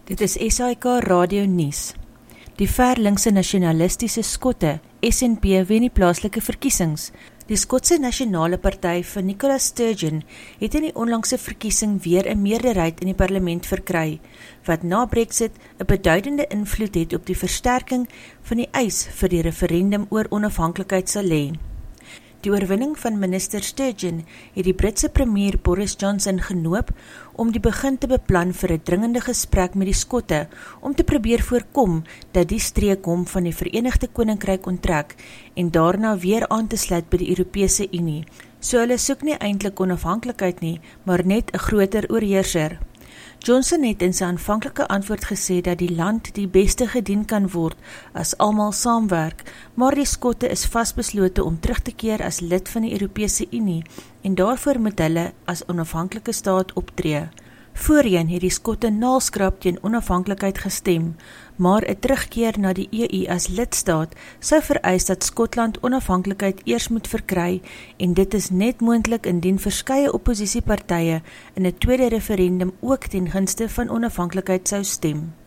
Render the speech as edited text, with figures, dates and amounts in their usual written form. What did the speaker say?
Dit is SAIK Radio Nuus. Die verlinkse nasionalistiese Skotte, SNP, wen die plaaslike verkiesings. Die Skotse Nasionale Party van Nicola Sturgeon het in die onlangse verkiesing weer 'n meerderheid in die parlement verkry, wat na Brexit 'n beduidende invloed het op die versterking van die eis vir die referendum oor onafhanklikheid sal hê. Die oorwinning van minister Sturgeon het die Britse premier Boris Johnson genoop om die begin te beplan vir 'n dringende gesprek met die Skotte om te probeer voorkom dat die streek hom van die Verenigde Koninkryk onttrek en daarna weer aan te sluit by die Europese Unie. So hulle soek nie eintlik onafhanklikheid nie, maar net 'n groter oorheerser. Johnson het in sy aanvanklike antwoord gesê dat die land die beste gedien kan word as almal saamwerk, maar die Skotte is vasbeslote om terug te keer as lid van die Europese Unie en daarvoor moet hulle as onafhanklike staat optree. Voorheen het die Skotte naalskraap teen onafhanklikheid gestem, maar 'n terugkeer na die EU as lidstaat sou vereis dat Skotland onafhanklikheid eers moet verkry en dit is net moontlik indien verskeie opposisiepartye in 'n tweede referendum ook ten gunste van onafhanklikheid sou stem.